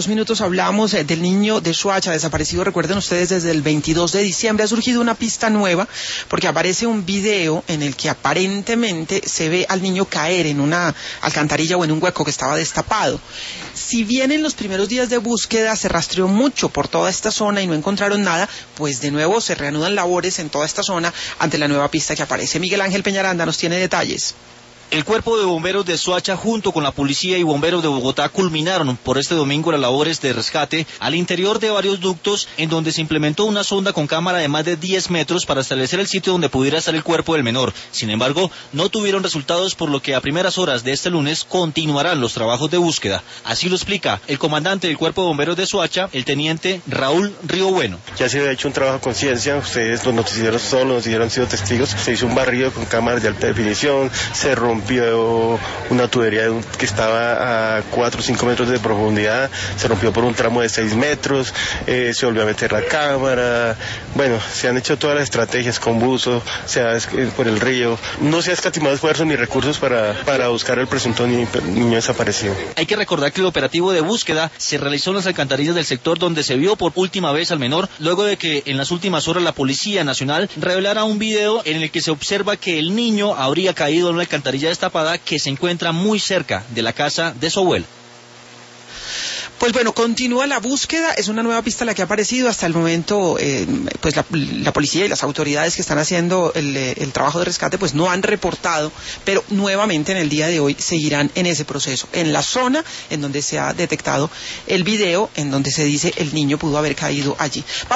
Minutos hablamos del niño de Soacha desaparecido, recuerden ustedes, desde el 22 de diciembre. Ha surgido una pista nueva porque aparece un video en el que aparentemente se ve al niño caer en una alcantarilla o en un hueco que estaba destapado. Si bien en los primeros días de búsqueda se rastreó mucho por toda esta zona y no encontraron nada, pues de nuevo se reanudan labores en toda esta zona ante la nueva pista que aparece. Miguel Ángel Peñaranda nos tiene detalles. El Cuerpo de Bomberos de Soacha junto con la Policía y Bomberos de Bogotá culminaron por este domingo las labores de rescate al interior de varios ductos en donde se implementó una sonda con cámara de más de 10 metros para establecer el sitio donde pudiera estar el cuerpo del menor. Sin embargo, no tuvieron resultados, por lo que a primeras horas de este lunes continuarán los trabajos de búsqueda. Así lo explica el comandante del Cuerpo de Bomberos de Soacha, el teniente Raúl Río Bueno. Ya se había hecho un trabajo a conciencia, ustedes los noticieros, todos los noticieros han sido testigos. Se hizo un barrido con cámaras de alta definición, se rompió una tubería que estaba a 4 o 5 metros de profundidad, se rompió por un tramo de 6 metros, se volvió a meter la cámara. Bueno, se han hecho todas las estrategias con buzo, por el río. No se ha escatimado esfuerzos ni recursos para buscar al presunto niño desaparecido. Hay que recordar que el operativo de búsqueda se realizó en las alcantarillas del sector donde se vio por última vez al menor, luego de que en las últimas horas la Policía Nacional revelara un video en el que se observa que el niño habría caído en una alcantarilla destapada que se encuentra muy cerca de la casa de su abuelo. Pues bueno, continúa la búsqueda, es una nueva pista la que ha aparecido hasta el momento. Pues la policía y las autoridades que están haciendo el trabajo de rescate pues no han reportado, pero nuevamente en el día de hoy seguirán en ese proceso, en la zona en donde se ha detectado el video en donde se dice el niño pudo haber caído allí.